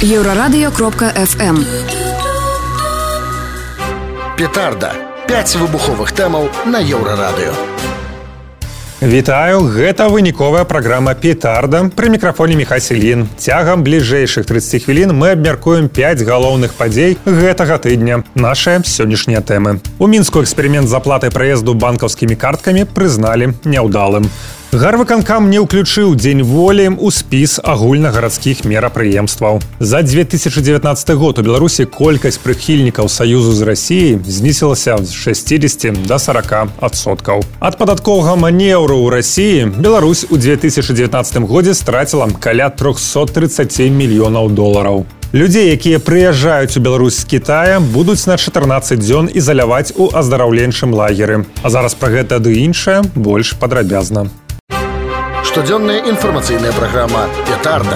Еврорадио.FM. Петарда. 5 выбуховых тэмаў на Еўрарадыё. Вітаю, гэта выніковая праграма «Петарда». Пры мікрафоне Міхай Селін. Цягам бліжэйшых 30 хвілін мы абмяркуем 5 галоўных падзей гэтага тыдня. Нашыя сённяшнія тэмы. У Мінску эксперымент з аплатай праезду банкаўскімі карткамі прызналі няўдалым. Гарвыканкам не ўключыў Дзень волі ў спіс агульнагарадскіх мерапрыемстваў. За 2019 год у Беларусі колькасць прыхільнікаў саюзу з Расіяй знізілася з 60 до 40%. Ад падатковага манеўру ў Расіі Беларусь у 2019 годзе страціла каля 330 мільёнаў долараў. Людзей, якія прыязджаюць у Беларусь з Кітая, будуць на 14 дзён ізаляваць у аздараўленчым лагеры. А зараз пра гэта ды іншае больш падрабязна. Штодзённая інфармацыйная праграма «Петарда».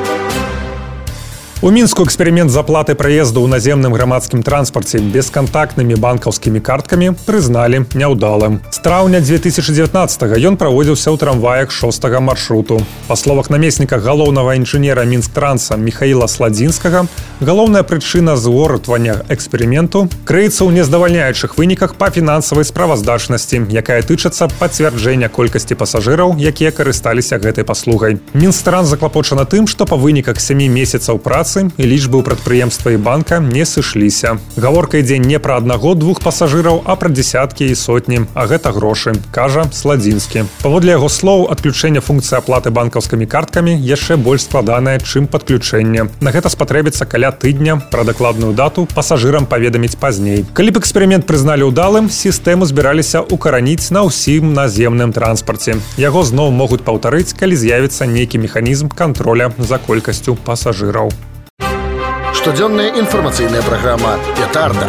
У Мінску эксперымент з аплатай праезду ў наземным грамадскім транспарце бескантактнымі банкаўскімі карткамі прызналі няўдалым. З траўня 2019-га ён праводзіўся ў трамваях 6-га маршруту. Па словах намесніка галоўнага інжынера Мінсктранса Міхаіла Сладзінскага, галоўная прычына згортвання эксперыменту крыецца ў нездавальняючых выніках па фінансавай справаздачнасці, якая тычыцца пацвярджэння колькасці пасажыраў, якія карысталіся гэтай паслугай. Мінсктранс заклапочана тым, што па выніках 7 месяцаў працы і лічбы ў прадпрыемства і банка не сышліся. Гаворка ідзе не пра аднаго-двух пасажыраў, а пра дзесяткі і сотні, а гэта грошы, кажа Сладзінскі. Паводле яго слоў, адключэнне функцыі аплаты банкаўскімі карткамі яшчэ больш складанае, чым падключэнне. На гэта спатрэбіцца каля тыдня, пра дакладную дату пасажырам паведаміць пазней. Калі б эксперымент прызналі ўдалым, сістэму збіраліся ўкараніць на ўсім наземным транспарце. Яго зноў могуць паўтарыць, калі з'явіцца нейкі механізм кантроля за колькасцю пасажыраў. Штодзённая інфармацыйная праграма «Петарда».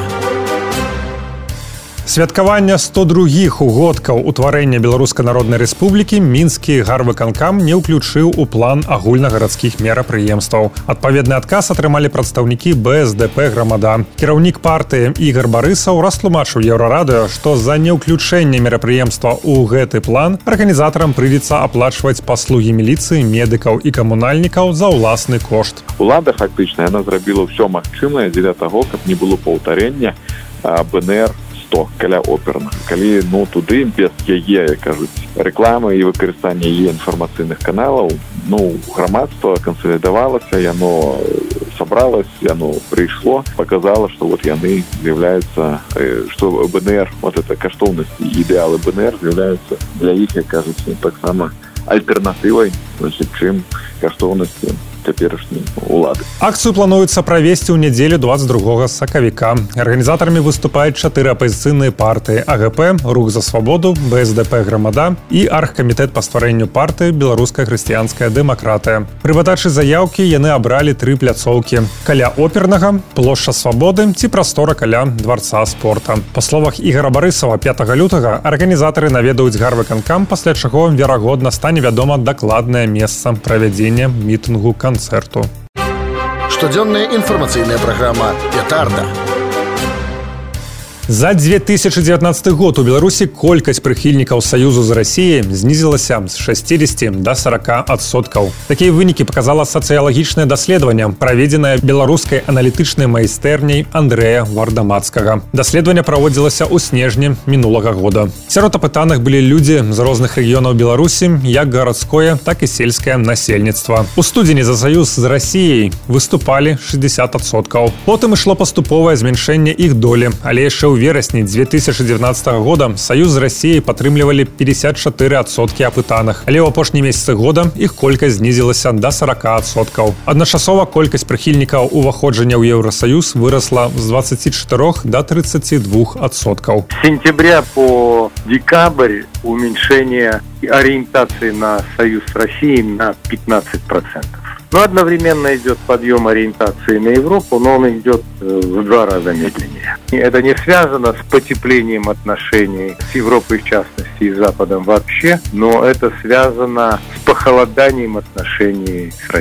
Святкавання 102-х угодкаў утварэння Беларускай Народнай Рэспублікі мінскі гарвыканкам не ўключыў у план агульнагарадскіх мерапрыемстваў. Адпаведны адказ атрымалі прадстаўнікі БСДП «Грамада». Кіраўнік партыі Ігар Барысаў растлумачыў Еўрарадыё, што за неўключэнне мерапрыемства ў гэты план арганізатарам прыйдзецца аплачваць паслугі міліцыі, медыкаў і камунальнікаў за ўласны кошт. Улада фактычна яна зрабіла ўсё магчымае дзеля таго, каб не было паўтарэння БНР каля оперных. Калі туды без яе, кажуць, рэкламы і выкарыстання яе інфармацыйных каналаў, грамадства кансалідавалася, яно сабралось, яно прыйшло, показала, што яны з'яўляюцца, што БНР, это каштоўнасці і ідэалы БНР з'яўляюцца для іх, як кажуць, таксама альтэрнатывай, чым каштоўнасці цяперашняй улады. Акцыю плануецца правесці ў нядзелю 22 сакавіка. Арганізатарамі выступаюць 4 апазіцыйныя партыі: АГП, Рух за свабоду, БСДП «Грамада» і Аргкамітэт па стварэнню партыі «Беларуская хрысціянская дэмакратыя». Пры падачы заяўкі яны абралі 3 пляцоўкі: каля опернага, плошча свабоды ці прастора каля дварца спорта. Па словах Ігара Барысава, 5 лютага арганізатары наведаюць гарвыканкам, пасля чаго, верагодна, стане вядома дакладнае месца правядзення мітынгу канцэрту. Штодзённая інфармацыйная праграма «Петарда». За 2019 год у Беларусі колькасць прыхільнікаў саюзу з Расіяй знізілася з 60 до 40%. Такія вынікі паказала сацыялагічнае даследаванне, праведзенае беларускай аналітычнай майстэрняй Андрэя Вардамацкага. Даследаванне праводзілася ў снежні мінулага года. Сярод апытаных былі людзі з розных рэгіёнаў Беларусі, як гарадское, так і сельскае насельніцтва. У студзені за саюз з Расіяй выступалі 60%. Потым ішло паступовае змяншэнне іх долі, але яшчэ ў верасні 2019 года саюз з Расіяй падтрымлівалі 54% апытаных, але ў апошнія месяцы года іх колькасць знізілася да 40%. Адначасова колькасць прыхільнікаў уваходжання ў Еўрасаюз вырасла з 24 до 32%. С сентября по декабрь уменьшение ориентации на союз с Россией на 15%. Но одновременно идет подъем ориентации на Европу, но он идет в 2 раза медленнее. Это не связано с потеплением отношений с Европой в частности и с Западом вообще, но это связано с похолоданием отношений с Россией.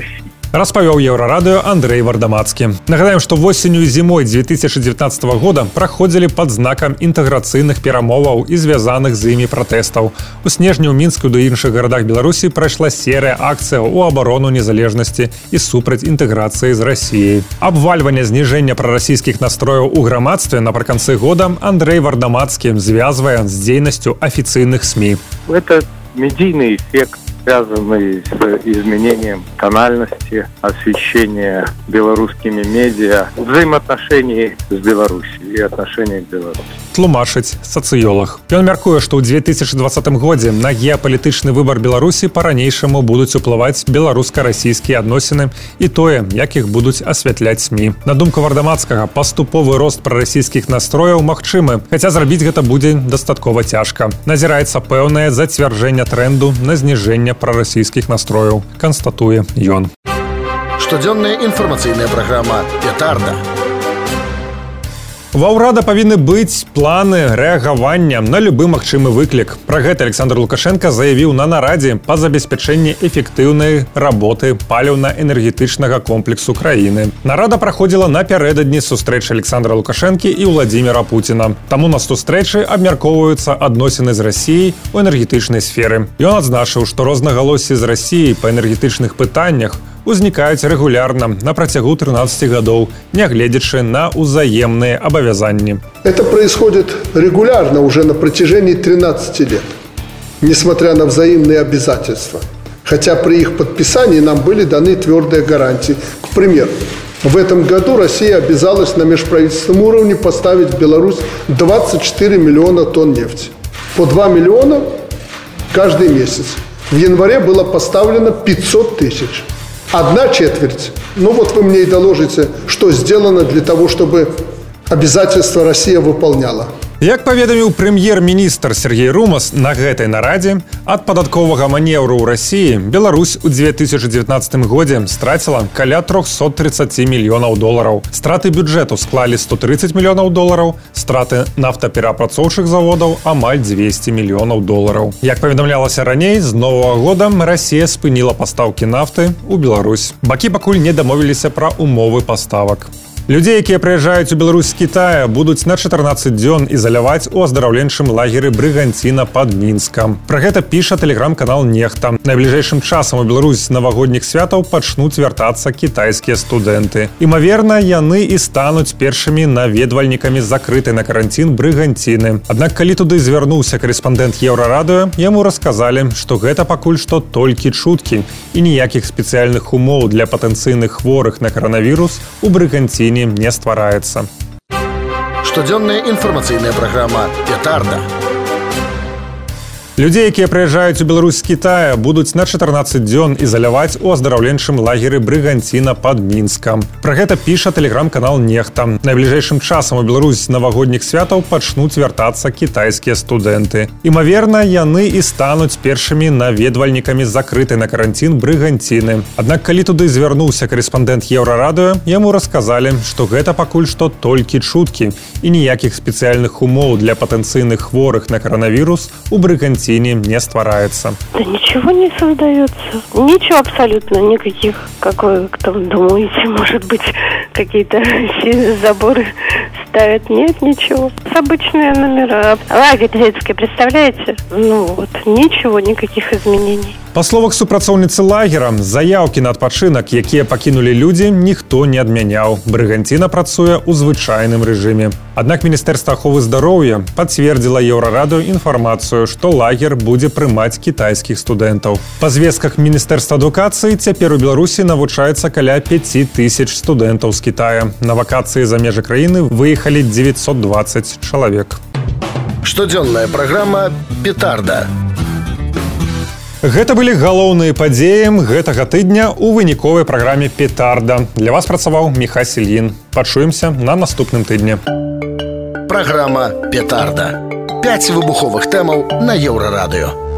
Распавёў Еўрарадыё Андрей Вардамацкі. Нагадаем, што восенню і зімой 2019 года праходзілі пад знакам інтэграцыйных перамоваў і звязаных з імі пратэстаў. У снежні ў Мінску ды іншых гарадах Беларусі прайшла серыя акцыяў у абарону незалежнасці і супраць інтэграцыі з Расіяй. Абвальванне зніжэння прарасійскіх настрояў у грамадстве напрыканцы года Андрей Вардамацкі звязвае з дзейнасцю афіцыйных СМІ. Это медийный эффект, связанный с изменением тональности, освещения белорусскими медиа, взаимоотношений с Беларусью и отношений к Беларуси. Тлумачыць сацыёлаг. Ён мяркуе, што ў 2020 годзе на геапалітычны выбар Беларусі па-ранейшаму будуць уплываць беларуска-расійскія адносіны і тое, як іх будуць асвятляць СМІ. На думку Вардамацкага, паступовы рост прарасійскіх настрояў магчымы, хаця зрабіць гэта будзе дастаткова цяжка. Назіраецца пэўнае зацвярджэнне трэнду на зніжэнне прарасійскіх настрояў, канстатуе ён. Штодзённая інфармацыйная праграма «Петарда». Ва ўрада павінны быць планы рэагавання на любы магчымы выклік. Пра гэта Александр Лукашенко заявіў на нарадзе па забеспячэнні эфектыўнай работы паліўна-энергетычнага комплексу краіны. Нарада праходзіла напярэдадні сустрэчы Александра Лукашэнкі і Владзіміра Пуціна. Таму на сустрэчы абмяркоўваюцца адносіны з Расіяй у энергетычнай сферы. Ён адзначыў, што рознагалоссі з Расіяй па энергетычных пытаннях узнікаюць рэгулярна на працягу 13 гадоў, нягледзячы на ўзаемныя абавязанні. Это происходит регулярно уже на протяжении 13 лет, несмотря на взаимные обязательства. Хотя при их подписании нам были даны твердые гарантии. К примеру, в этом году Россия обязалась на межправительственном уровне поставить в Беларусь 24 миллиона тонн нефти. По 2 миллиона каждый месяц. В январе было поставлено 500 тысяч. 1/4. Ну вот вы мне и доложите, что сделано для того, чтобы обязательства Россия выполняла. Як паведаміў прэм'ер-міністр Сергей Румас на гэтай нарадзе, ад падатковага манеўру ў Расіі Беларусь у 2019 годзе страціла каля 330 мільёнаў долараў. Страты бюджэту склалі 130 мільёнаў долараў, страты нафтаперапрацоўчых заводаў амаль 200 мільёнаў долараў. Як паведамлялася раней, з новага года Расія спыніла пастаўкі нафты ў Беларусь. Бакі пакуль не дамовіліся пра умовы паставак. Людзей, якія прыязджаюць у Беларусь з Кітая, будуць на 14 дзён ізаляваць у аздараўленчым лагеры Брыганціна пад Мінскам. Пра гэта піша тэлеграм-канал «Нехта». Найбліжэйшым часам у Беларусь з навагодніх святаў пачнуць вяртацца кітайскія студэнты. Імаверна, яны і стануць першымі наведвальнікамі закрытай на каранцін Брыганціны. Аднак, калі туды звярнуўся карэспандэнт Еўрарадыё, яму расказалі, што гэта пакуль што толькі чуткі і ніякіх спецыяльных умоў для патэнцыйных хворых на каранавірус у Брыганціне не ствараецца. Штодзённая інфармацыйная праграма «Петарда». Людзей, якія прыязджаюць у Беларусь з Кітая, будуць на 14 дзён ізаляваць у аздараўленчым лагеры Брыганціна пад Мінскам. Пра гэта піша тэлеграм-канал «Нехта». Найбліжэйшым часам у Беларусь з навагодніх святаў пачнуць вяртацца кітайскія студэнты. Імаверна, яны і стануць першымі наведвальнікамі закрытай на каранцін Брыганціны. Аднак, калі туды звярнуўся карэспандэнт Еўрарадыё, яму расказалі, што гэта пакуль што толькі чуткі і ніякіх спецыяльных умоў для патэнцыйных хворых на каранавірус у Брыганціне не ствараецца. Да ничего не создается. Ничего абсолютно, никаких, как вы там думаете, может быть, какие-то заборы ставят. Нет, ничего. Обычные номера. Лагерь детский, представляете? Ну вот, ничего, никаких изменений. Па словах супрацоўніцы лагера, заяўкі на адпачынак, якія пакінулі людзі, ніхто не адмяняў. Брыганціна працуе ў звычайным рэжыме. Аднак Міністэрства аховы здароўя пацвердзіла Еўрарадыё інфармацыю, што лагер будзе прымаць кітайскіх студэнтаў. Па звестках Міністэрства адукацыі цяпер у Беларусі навучаецца каля 5000 студэнтаў з Кітая. На вакацыі за межы краіны выехалі 920 чалавек. Штодзённая праграма «Петарда». Гэта былі галоўныя падзеі гэтага тыдня ў выніковай праграме «Петарда». Для вас працаваў Міха Сільін. Пачуемся на наступным тыдні. Праграма «Петарда». 5 выбуховых тэмаў на Еўрарадыё.